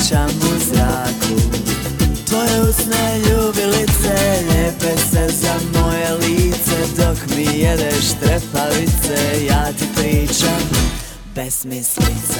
osjećam u zraku. Tvoje usne ljubilice lijepe se za moje lice, dok mi jedeš trepavice, ja ti pričam besmislice.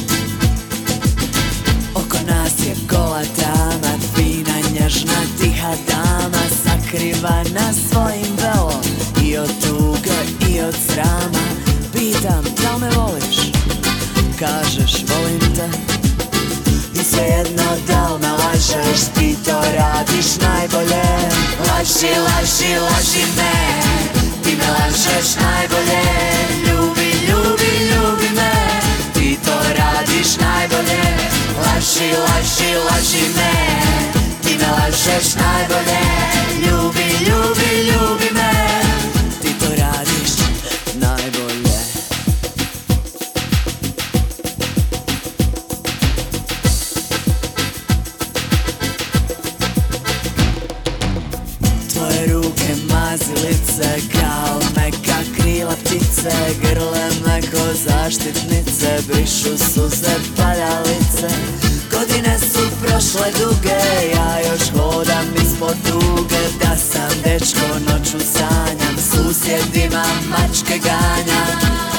Oko nas je gola tama, fina, nježna, tiha dama, sakrivana svojim velom i od tuge i od srama. Pitam, da li me voliš? Kažeš, volim te. I svejedno da li me lažeš, ti to radiš najbolje. Laži, laži, laži me, ti me lažeš najbolje. Ljubi, ljubi, ljubi me, ti to radiš najbolje. Laži, laži, laži me, ti me lažeš najbolje. Ljubi, ljubi, ljubi me, ti to radiš najbolje. Tvoje ruke mazilice kao meka krila ptice, grle me ko zaštitnice, brišu suze paljalice. Godine su prošle duge, ja još hodam ispod tuge. Da sam dečko noću sanjam, susjedima mačke ganjam.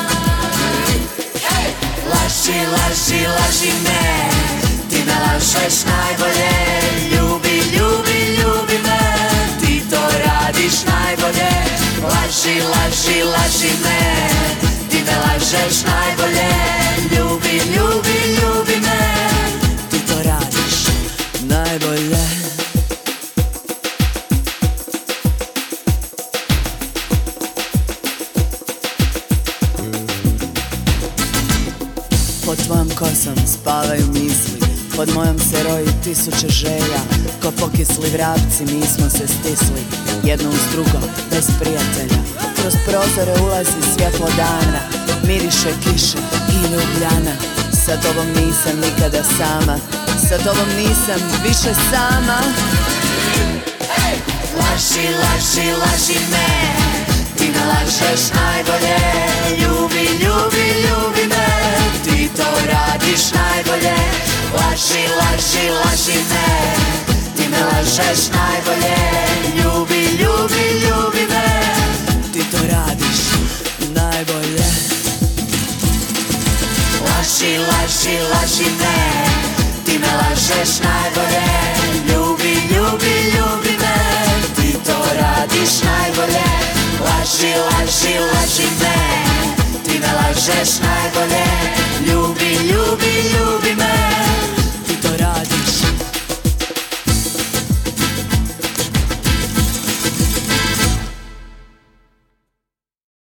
Laži, laži, laži me, ti me lažeš najbolje. Ljubi, ljubi, ljubi me, ti to radiš najbolje. Laži, laži, laži me, ti me lažeš najbolje. Ljubi, ljubi, ljubi me, ti to radiš najbolje. Pod tvojom kosom spavaju misli, pod mojom se roji tisuće želja. Ko pokisli vrapci mi smo se stisli, jedno uz drugo, bez prijatelja. Kroz prozore ulazi svjetlo dana, miriše kiše i ljubljana. Sa tobom nisam nikada sama, sa tobom nisam više sama. Laži, laži, laži me, ti me lažeš najbolje. Ljubi, ljubi, ljubi me, ti to radiš najbolje. Laži, laži, laži me, ti me lažeš najbolje. Ljubi, ljubi, ljubi me, ti to radiš najbolje. Laži, laži, laži me, ti me lažeš najbolje. Ljubi, ljubi, ljubi me, ti to radiš najbolje. Laži, laži, laži me, ti me lažeš najbolje.